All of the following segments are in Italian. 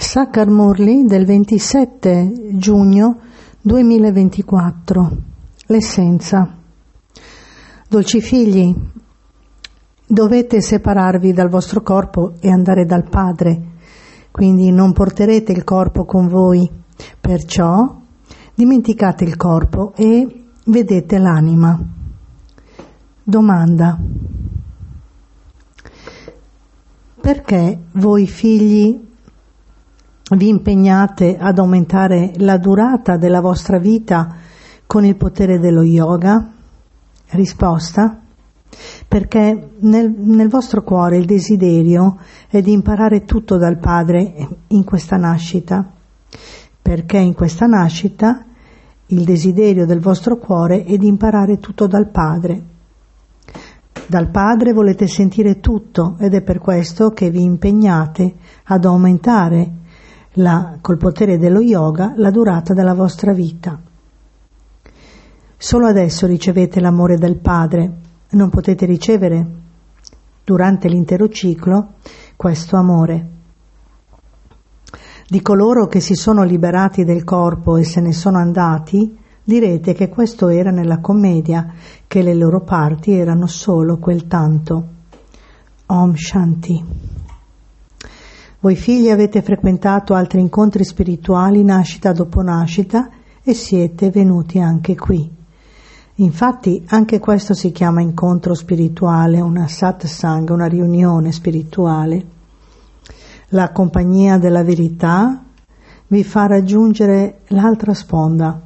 Sakar Murli del 27 giugno 2024. L'essenza. Dolci figli, dovete separarvi dal vostro corpo e andare dal Padre, quindi non porterete il corpo con voi, perciò dimenticate il corpo e vedete l'anima. Domanda: perché voi figli vi impegnate ad aumentare la durata della vostra vita con il potere dello yoga? Risposta: perché nel vostro cuore il desiderio è di imparare tutto dal Padre in questa nascita, perché in questa nascita il desiderio del vostro cuore è di imparare tutto dal Padre. Dal Padre volete sentire tutto ed è per questo che vi impegnate ad aumentare col potere dello yoga la durata della vostra vita. Solo adesso ricevete l'amore del Padre, non potete ricevere durante l'intero ciclo questo amore. Di coloro che si sono liberati del corpo e se ne sono andati, direte che questo era nella commedia, che le loro parti erano solo quel tanto. Om Shanti. Voi figli avete frequentato altri incontri spirituali nascita dopo nascita e siete venuti anche qui. Infatti anche questo si chiama incontro spirituale, una satsang, una riunione spirituale. La compagnia della verità vi fa raggiungere l'altra sponda.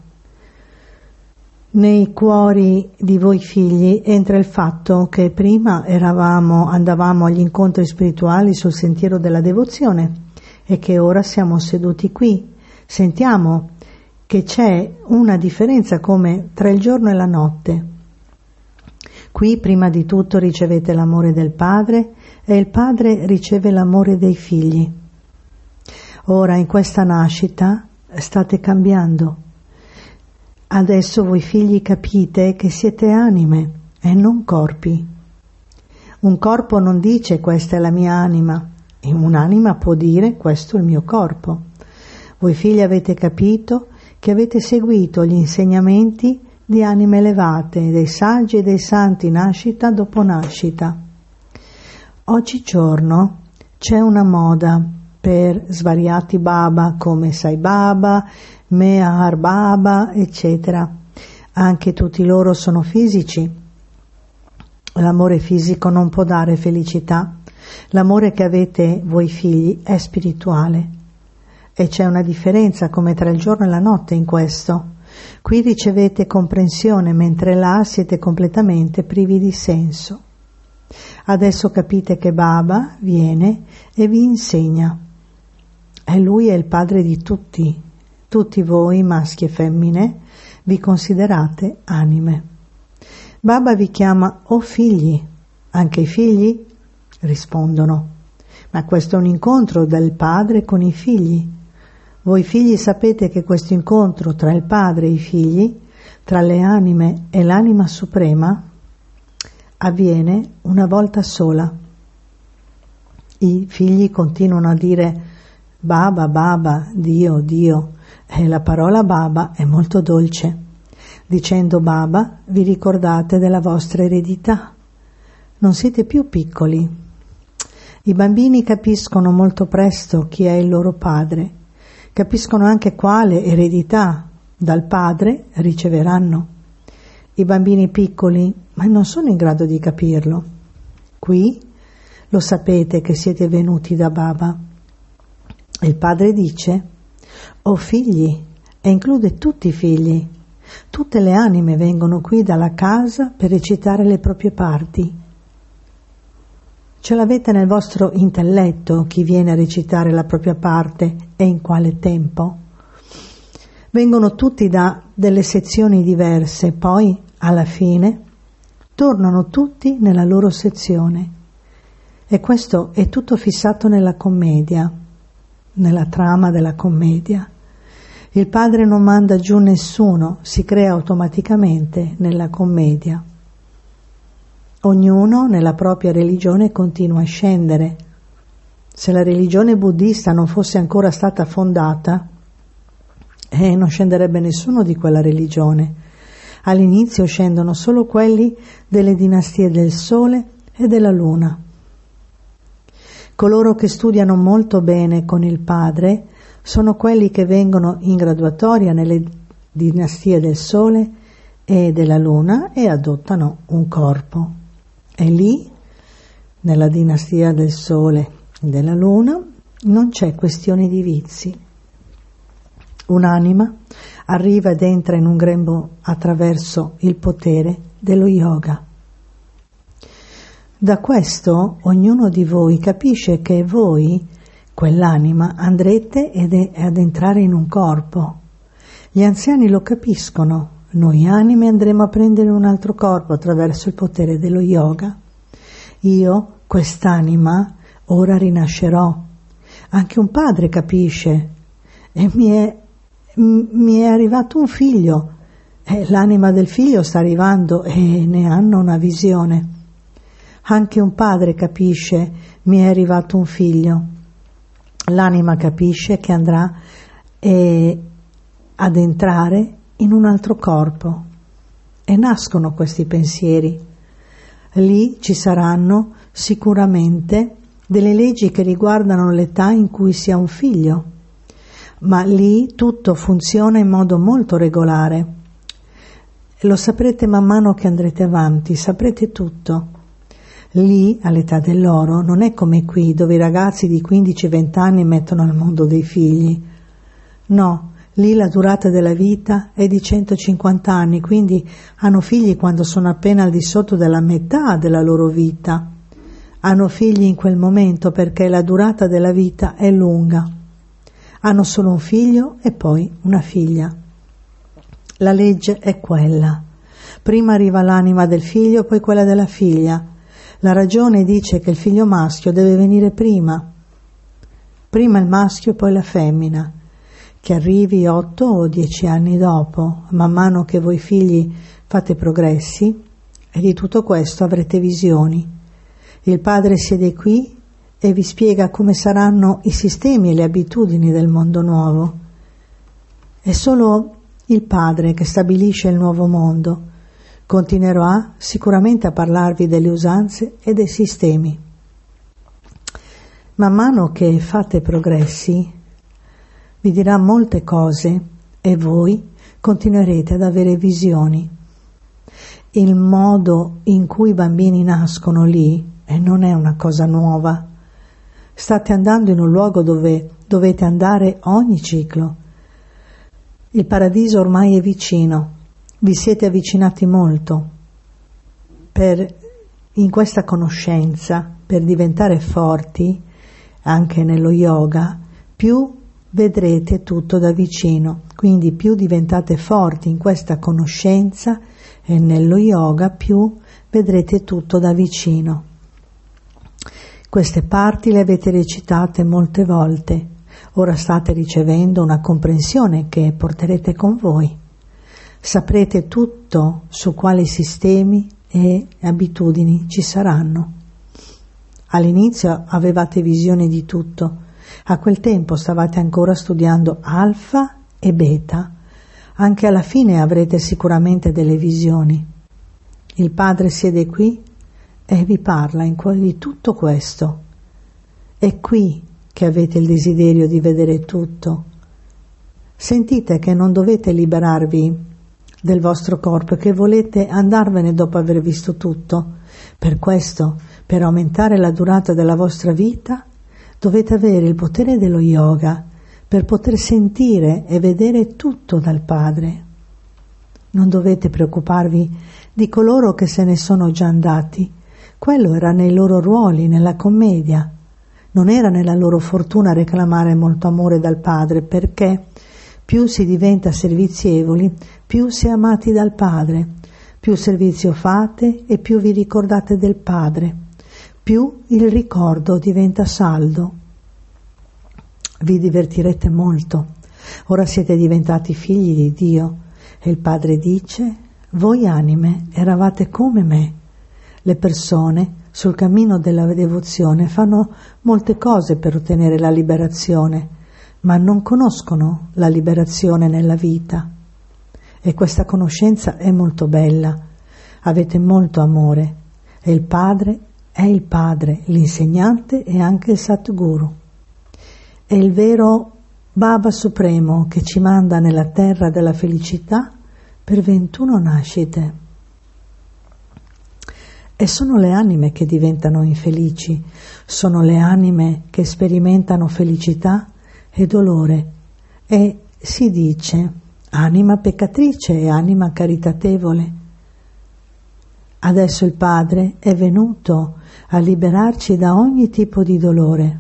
Nei cuori di voi figli entra il fatto che prima andavamo agli incontri spirituali sul sentiero della devozione e che ora siamo seduti qui. Sentiamo che c'è una differenza come tra il giorno e la notte. Qui prima di tutto ricevete l'amore del Padre e il Padre riceve l'amore dei figli. Ora in questa nascita state cambiando. Adesso voi figli capite che siete anime e non corpi. Un corpo non dice questa è la mia anima e un'anima può dire questo è il mio corpo. Voi figli avete capito che avete seguito gli insegnamenti di anime elevate, dei saggi e dei santi nascita dopo nascita. Oggigiorno c'è una moda per svariati Baba come Sai Baba, Mehar Baba, eccetera. Anche tutti loro sono fisici. L'amore fisico non può dare felicità. L'amore che avete voi figli è spirituale. E c'è una differenza come tra il giorno e la notte in questo. Qui ricevete comprensione, mentre là siete completamente privi di senso. Adesso capite che Baba viene e vi insegna. E lui è il padre di tutti. Tutti voi, maschi e femmine, vi considerate anime. Baba vi chiama o figli. Anche i figli? Rispondono. Ma questo è un incontro del padre con i figli. Voi figli sapete che questo incontro tra il padre e i figli, tra le anime e l'anima suprema, avviene una volta sola. I figli continuano a dire Baba, Baba, Dio, Dio, e la parola Baba è molto dolce. Dicendo Baba vi ricordate della vostra eredità. Non siete più piccoli. I bambini capiscono molto presto chi è il loro padre. Capiscono anche quale eredità dal padre riceveranno. I bambini piccoli ma non sono in grado di capirlo. Qui lo sapete che siete venuti da Baba. Il padre dice o figli e include tutti i figli. Tutte le anime vengono qui dalla casa per recitare le proprie parti. Ce l'avete nel vostro intelletto chi viene a recitare la propria parte e in quale tempo? Vengono tutti da delle sezioni diverse, poi alla fine tornano tutti nella loro sezione. E questo è tutto fissato nella commedia, nella trama della commedia. Il padre non manda giù nessuno, si crea automaticamente nella commedia. Ognuno nella propria religione continua a scendere. Se la religione buddista non fosse ancora stata fondata, non scenderebbe nessuno di quella religione. All'inizio scendono solo quelli delle dinastie del Sole e della Luna. Coloro che studiano molto bene con il Padre sono quelli che vengono in graduatoria nelle dinastie del Sole e della Luna e adottano un corpo. E lì, nella dinastia del Sole e della Luna, non c'è questione di vizi. Un'anima arriva ed entra in un grembo attraverso il potere dello yoga. Da questo ognuno di voi capisce che voi, quell'anima, andrete ad entrare in un corpo. Gli anziani lo capiscono. Noi anime andremo a prendere un altro corpo attraverso il potere dello yoga. Io, quest'anima, ora rinascerò. Anche un padre capisce. E mi è arrivato un figlio. L'anima del figlio sta arrivando e ne hanno una visione. Anche un padre capisce, mi è arrivato un figlio. L'anima capisce che andrà ad entrare in un altro corpo. E nascono questi pensieri. Lì ci saranno sicuramente delle leggi che riguardano l'età in cui si ha un figlio, ma lì tutto funziona in modo molto regolare. Lo saprete man mano che andrete avanti, saprete tutto. Lì, all'età dell'oro, non è come qui, dove i ragazzi di 15-20 anni mettono al mondo dei figli. No, lì la durata della vita è di 150 anni, quindi hanno figli quando sono appena al di sotto della metà della loro vita. Hanno figli in quel momento perché la durata della vita è lunga. Hanno solo un figlio e poi una figlia. La legge è quella. Prima arriva l'anima del figlio, poi quella della figlia. La ragione dice che il figlio maschio deve venire prima. Prima il maschio, poi la femmina, che arrivi 8 o 10 anni dopo. Man mano che voi figli fate progressi, e di tutto questo avrete visioni. Il padre siede qui e vi spiega come saranno i sistemi e le abitudini del mondo nuovo. È solo il padre che stabilisce il nuovo mondo. Continuerà sicuramente a parlarvi delle usanze e dei sistemi. Man mano che fate progressi, vi dirà molte cose e voi continuerete ad avere visioni. Il modo in cui i bambini nascono lì non è una cosa nuova. State andando in un luogo dove dovete andare ogni ciclo. Il paradiso ormai è vicino. Vi siete avvicinati molto. In questa conoscenza, per diventare forti, anche nello yoga, più vedrete tutto da vicino. Quindi più diventate forti in questa conoscenza e nello yoga, più vedrete tutto da vicino. Queste parti le avete recitate molte volte. Ora state ricevendo una comprensione che porterete con voi. Saprete tutto su quali sistemi e abitudini ci saranno. All'inizio avevate visione di tutto. A quel tempo stavate ancora studiando alfa e beta. Anche alla fine avrete sicuramente delle visioni. Il Padre siede qui e vi parla di tutto questo. È qui che avete il desiderio di vedere tutto. Sentite che non dovete liberarvi del vostro corpo e che volete andarvene dopo aver visto tutto. Per questo, per aumentare la durata della vostra vita, dovete avere il potere dello yoga per poter sentire e vedere tutto dal Padre. Non dovete preoccuparvi di coloro che se ne sono già andati. Quello era nei loro ruoli, nella commedia. Non era nella loro fortuna reclamare molto amore dal Padre, perché più si diventa servizievoli, più si è amati dal Padre, più servizio fate e più vi ricordate del Padre, più il ricordo diventa saldo. Vi divertirete molto. Ora siete diventati figli di Dio e il Padre dice: voi anime eravate come me. Le persone sul cammino della devozione fanno molte cose per ottenere la liberazione, ma non conoscono la liberazione nella vita. E questa conoscenza è molto bella. Avete molto amore e il Padre è il Padre, l'insegnante e anche il Satguru. È il vero Baba Supremo che ci manda nella terra della felicità per 21 nascite. E sono le anime che diventano infelici, sono le anime che sperimentano felicità e dolore. E si dice anima peccatrice e anima caritatevole. Adesso il Padre è venuto a liberarci da ogni tipo di dolore.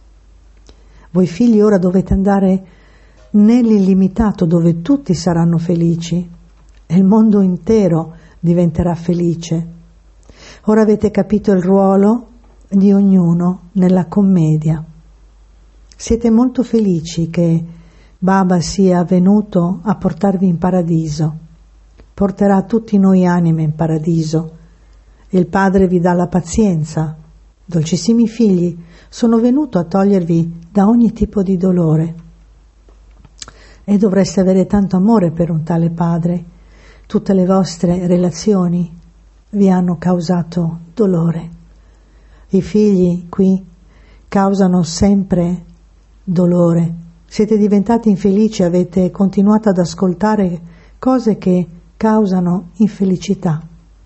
Voi figli ora dovete andare nell'illimitato dove tutti saranno felici e il mondo intero diventerà felice. Ora avete capito il ruolo di ognuno nella commedia. Siete molto felici che Baba sia venuto a portarvi in paradiso. Porterà tutti noi anime in paradiso. Il Padre vi dà la pazienza. Dolcissimi figli, sono venuto a togliervi da ogni tipo di dolore. E dovreste avere tanto amore per un tale Padre. Tutte le vostre relazioni vi hanno causato dolore. I figli qui causano sempre dolore. Siete diventati infelici, avete continuato ad ascoltare cose che causano infelicità.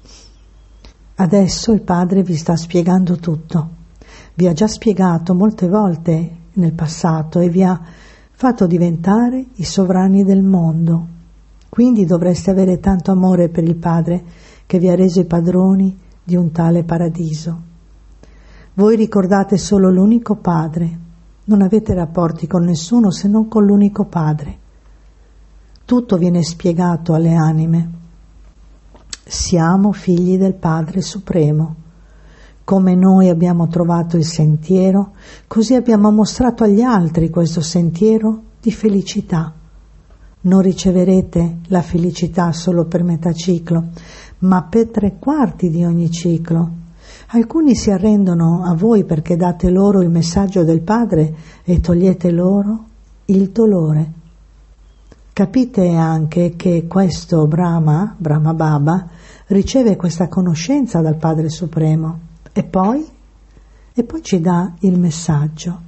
Adesso il Padre vi sta spiegando tutto. Vi ha già spiegato molte volte nel passato e vi ha fatto diventare i sovrani del mondo. Quindi dovreste avere tanto amore per il Padre che vi ha reso i padroni di un tale paradiso. Voi ricordate solo l'unico Padre, non avete rapporti con nessuno se non con l'unico Padre. Tutto viene spiegato alle anime. Siamo figli del Padre Supremo. Come noi abbiamo trovato il sentiero, così abbiamo mostrato agli altri questo sentiero di felicità. Non riceverete la felicità solo per metà ciclo, ma per 3/4 di ogni ciclo. Alcuni si arrendono a voi perché date loro il messaggio del Padre e togliete loro il dolore. Capite anche che questo Brahma Baba, riceve questa conoscenza dal Padre Supremo e poi ci dà il messaggio.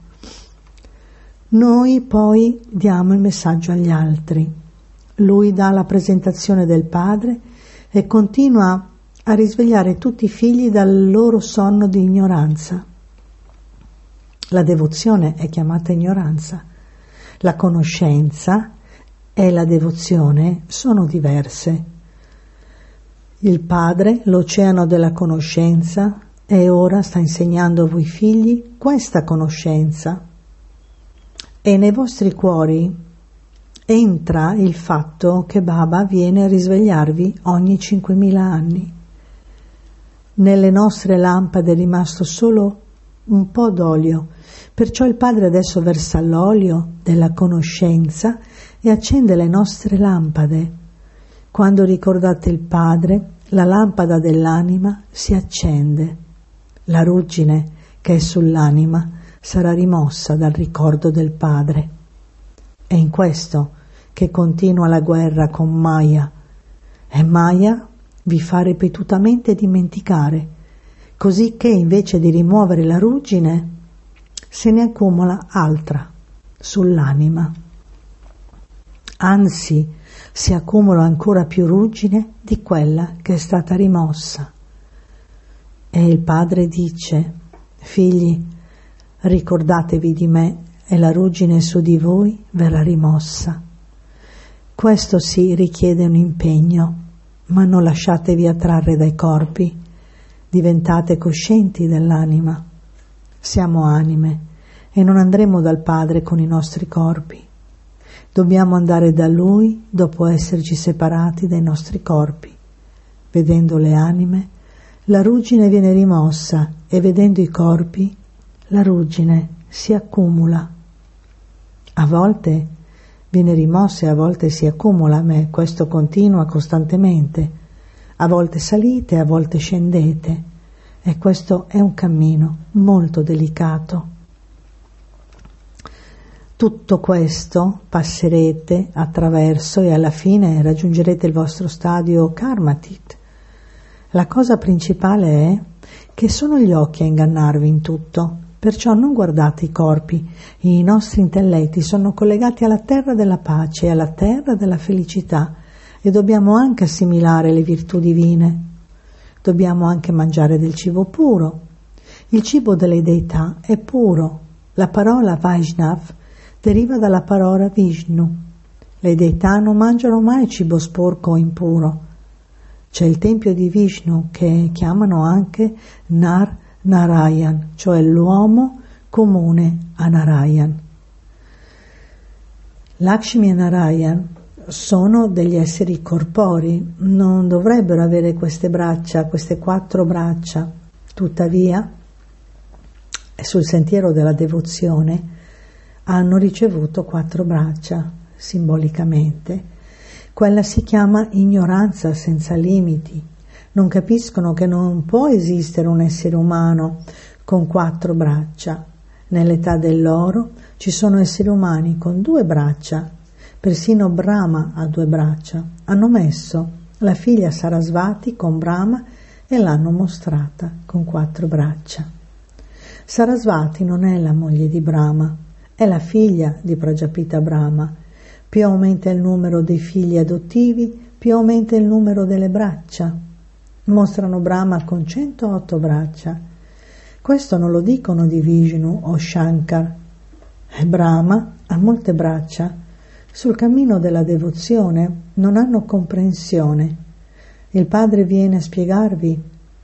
Noi poi diamo il messaggio agli altri. Lui dà la presentazione del Padre e continua a risvegliare tutti i figli dal loro sonno di ignoranza. La devozione è chiamata ignoranza. La conoscenza e la devozione sono diverse. Il Padre, l'oceano della conoscenza, e ora sta insegnando a voi figli questa conoscenza. E nei vostri cuori entra il fatto che Baba viene a risvegliarvi ogni 5.000 anni. Nelle nostre lampade è rimasto solo un po' d'olio, perciò il Padre adesso versa l'olio della conoscenza e accende le nostre lampade. Quando ricordate il Padre, la lampada dell'anima si accende. La ruggine che è sull'anima sarà rimossa dal ricordo del Padre. È in questo che continua la guerra con Maya, e Maya vi fa ripetutamente dimenticare, così che invece di rimuovere la ruggine se ne accumula altra sull'anima. Anzi, si accumula ancora più ruggine di quella che è stata rimossa. E il Padre dice: figli, ricordatevi di me e la ruggine su di voi verrà rimossa. Questo sì richiede un impegno, ma non lasciatevi attrarre dai corpi, diventate coscienti dell'anima. Siamo anime e non andremo dal Padre con i nostri corpi. Dobbiamo andare da Lui dopo esserci separati dai nostri corpi. Vedendo le anime, la ruggine viene rimossa e vedendo i corpi, la ruggine si accumula. A volte viene rimossa e a volte si accumula, ma questo continua costantemente. A volte salite, a volte scendete. E questo è un cammino molto delicato. Tutto questo passerete attraverso e alla fine raggiungerete il vostro stadio Karmatit. La cosa principale è che sono gli occhi a ingannarvi in tutto, perciò non guardate i corpi. I nostri intelletti sono collegati alla terra della pace e alla terra della felicità e dobbiamo anche assimilare le virtù divine. Dobbiamo anche mangiare del cibo puro. Il cibo delle deità è puro. La parola Vaishnav deriva dalla parola Vishnu. Le deità non mangiano mai cibo sporco o impuro. C'è il tempio di Vishnu che chiamano anche Nar Narayan, cioè l'uomo comune a Narayan. Lakshmi e Narayan sono degli esseri corporei, non dovrebbero avere queste braccia, queste 4 braccia. Tuttavia, sul sentiero della devozione hanno ricevuto 4 braccia, simbolicamente. Quella si chiama ignoranza senza limiti. Non capiscono che non può esistere un essere umano con 4 braccia. Nell'età dell'oro ci sono esseri umani con 2 braccia. Persino Brahma ha 2 braccia. Hanno messo la figlia Sarasvati con Brahma e l'hanno mostrata con 4 braccia. Sarasvati non è la moglie di Brahma, è la figlia di Prajapita Brahma. Più aumenta il numero dei figli adottivi, più aumenta il numero delle braccia. Mostrano Brahma con 108 braccia. Questo non lo dicono di Vishnu o Shankar. Brahma ha molte braccia. Sul cammino della devozione non hanno comprensione. Il padre viene a spiegarvi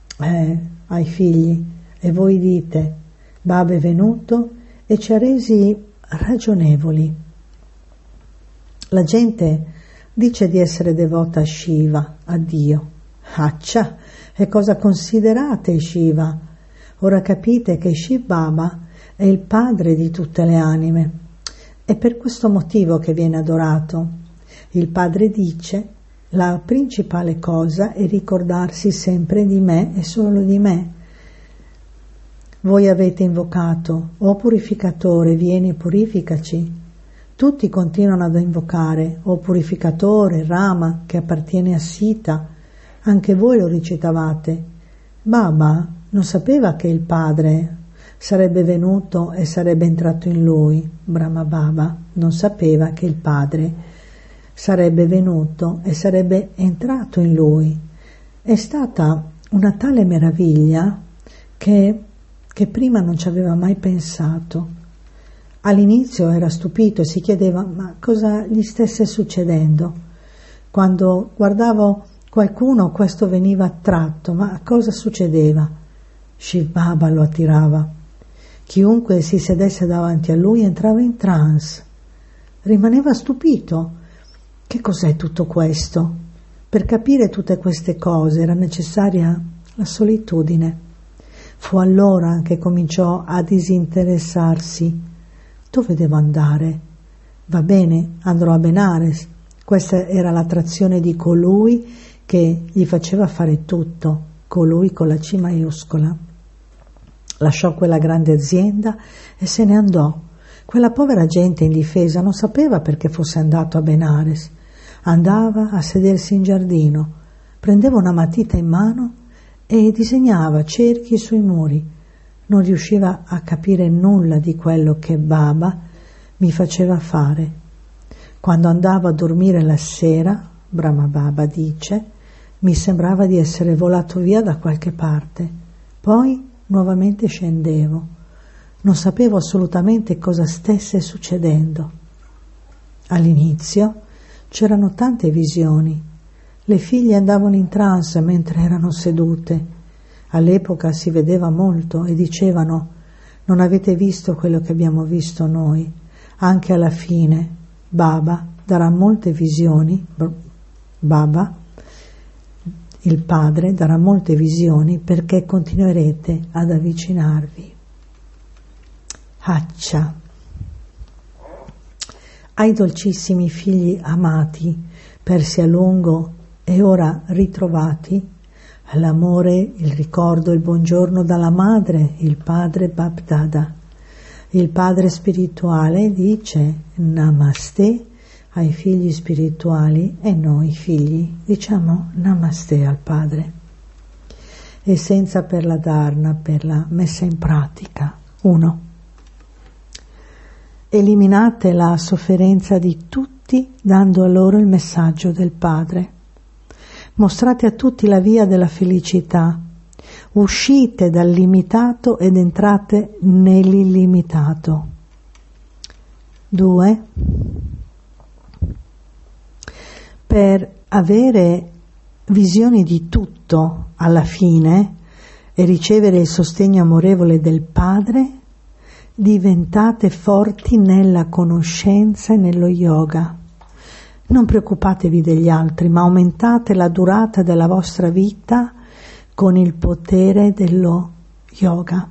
ai figli e voi dite: Baba è venuto e ci ha resi ragionevoli. La gente dice di essere devota a Shiva, a Dio. Accia, e cosa considerate Shiva? Ora capite che Shiv Baba è il padre di tutte le anime. È per questo motivo che viene adorato. Il padre dice: la principale cosa è ricordarsi sempre di me e solo di me. Voi avete invocato: o purificatore, vieni e purificaci. Tutti continuano ad invocare: o purificatore, Rama, che appartiene a Sita. Anche voi lo recitavate. Baba non sapeva che il padre sarebbe venuto e sarebbe entrato in lui. Brahma Baba non sapeva che il padre sarebbe venuto e sarebbe entrato in lui. È stata una tale meraviglia che prima non ci aveva mai pensato. All'inizio era stupito e si chiedeva ma cosa gli stesse succedendo. Quando guardavo qualcuno questo veniva attratto, ma cosa succedeva? Shiv Baba lo attirava. Chiunque si sedesse davanti a lui entrava in trance. Rimaneva stupito. Che cos'è tutto questo? Per capire tutte queste cose era necessaria la solitudine. Fu allora che cominciò a disinteressarsi. Dove devo andare? Va bene, andrò a Benares. Questa era l'attrazione di colui che gli faceva fare tutto, colui con la C maiuscola. Lasciò quella grande azienda e se ne andò. Quella povera gente indifesa non sapeva perché fosse andato a Benares. Andava a sedersi in giardino, prendeva una matita in mano e disegnava cerchi sui muri. Non riusciva a capire nulla di quello che Baba mi faceva fare. Quando andavo a dormire la sera, Brahma Baba dice, mi sembrava di essere volato via da qualche parte. Poi nuovamente scendevo. Non sapevo assolutamente cosa stesse succedendo. All'inizio c'erano tante visioni. Le figlie andavano in trance mentre erano sedute. All'epoca si vedeva molto e dicevano: non avete visto quello che abbiamo visto noi. Anche alla fine Baba darà molte visioni. Baba, il padre, darà molte visioni perché continuerete ad avvicinarvi. Accia. Ai dolcissimi figli amati, persi a lungo e ora ritrovati, l'amore, il ricordo, il buongiorno dalla madre, il padre Bapdada. Il padre spirituale dice Namaste ai figli spirituali e noi figli diciamo Namaste al padre. Essenza per la dharana, per la messa in pratica. 1. Eliminate la sofferenza di tutti dando a loro il messaggio del Padre. Mostrate a tutti la via della felicità. Uscite dal limitato ed entrate nell'illimitato. 2. Per avere visioni di tutto alla fine e ricevere il sostegno amorevole del Padre, diventate forti nella conoscenza e nello yoga. Non preoccupatevi degli altri, ma aumentate la durata della vostra vita con il potere dello yoga.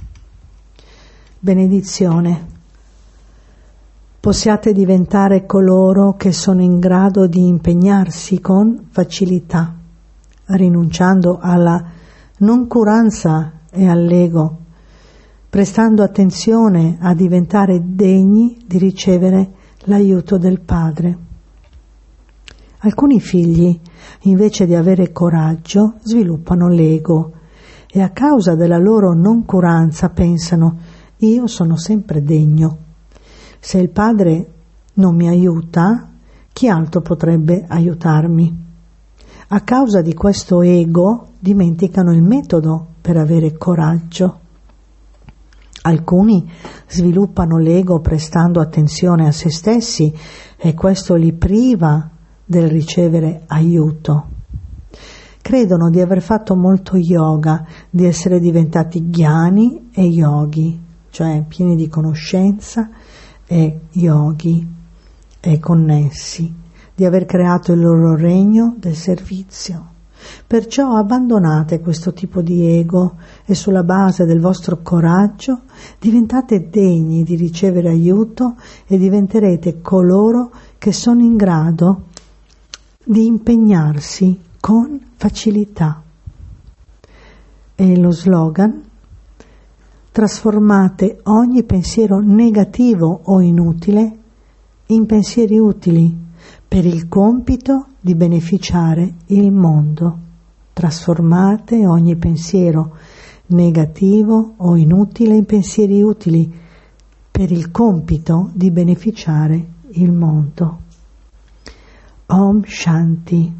Benedizione. Possiate diventare coloro che sono in grado di impegnarsi con facilità, rinunciando alla noncuranza e all'ego, prestando attenzione a diventare degni di ricevere l'aiuto del Padre. Alcuni figli, invece di avere coraggio, sviluppano l'ego e a causa della loro noncuranza pensano: io sono sempre degno. Se il Padre non mi aiuta, chi altro potrebbe aiutarmi? A causa di questo ego dimenticano il metodo per avere coraggio. Alcuni sviluppano l'ego prestando attenzione a se stessi e questo li priva del ricevere aiuto. Credono di aver fatto molto yoga, di essere diventati jnani e yogi, cioè pieni di conoscenza e yogi e connessi, di aver creato il loro regno del servizio. Perciò abbandonate questo tipo di ego e sulla base del vostro coraggio diventate degni di ricevere aiuto e diventerete coloro che sono in grado di impegnarsi con facilità. E lo slogan: trasformate ogni pensiero negativo o inutile in pensieri utili per il compito di beneficiare il mondo. Trasformate ogni pensiero negativo o inutile in pensieri utili per il compito di beneficiare il mondo. Om Shanti.